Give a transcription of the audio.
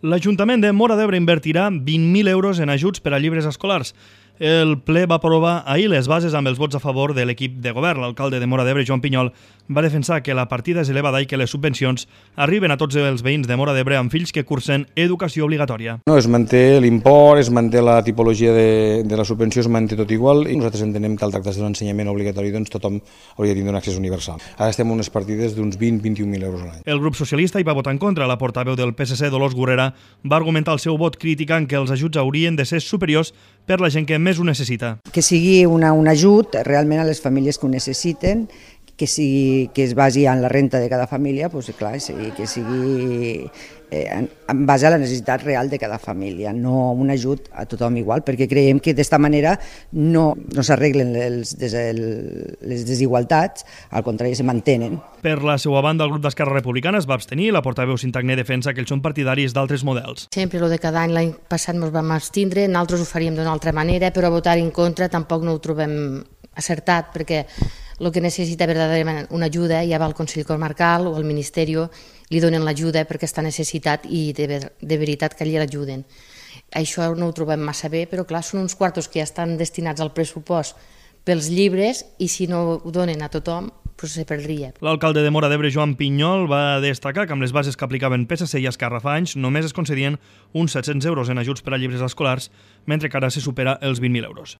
L'Ajuntament de Móra d'Ebre invertirà 20.000 euros en ajuts per a llibres escolars. El ple va aprovar ahir les bases amb els vots a favor de l'equip de govern. L'alcalde de Móra d'Ebre, Joan Pinyol, va defensar que la partida és elevada i que les subvencions arriben a tots els veïns de Móra d'Ebre amb fills que cursen educació obligatòria. No, es manté l'import, es manté la tipologia de la subvenció, es manté tot igual i nosaltres entenem que al tractar-se d'un ensenyament obligatori doncs tothom hauria de tindre un accés universal. Ara estem en unes partides d'uns 20-21.000 euros a l'any. El grup socialista hi va votar en contra. La portaveu del PSC, Dolors Gurera, va argumentar el seu vot criticant que els ajuts haurien de ser superiors per la gent que més ho necessita. Que sigui un ajut realment a les famílies que ho necessiten, que es basi en la renta de cada família, doncs, clar, que sigui en base a la necessitat real de cada família, no un ajut a tothom igual, perquè creiem que d'esta manera no s'arreglen les desigualtats, al contrari, se mantenen. Per la seva banda, el grup d'Esquerra Republicana es va abstenir. La portaveu Sintagné defensa que ells són partidaris d'altres models. Sempre el de cada any, l'any passat ens vam abstindre, nosaltres ho faríem d'una altra manera, però votar en contra tampoc no ho trobem acertat, perquè el que necessita verdaderament una ajuda ja va al Consell Comarcal o al Ministeri, li donen l'ajuda perquè està necessitat i de veritat que allí l'ajuden. Això no ho trobem massa bé, però clar, són uns quartos que ja estan destinats al pressupost pels llibres i si no ho donen a tothom, doncs se perdria. L'alcalde de Móra d'Ebre, Joan Pinyol, va destacar que amb les bases que aplicaven PSC i Esquerra fa anys només es concedien uns 700 euros en ajuts per a llibres escolars, mentre que ara se supera els 20.000 euros.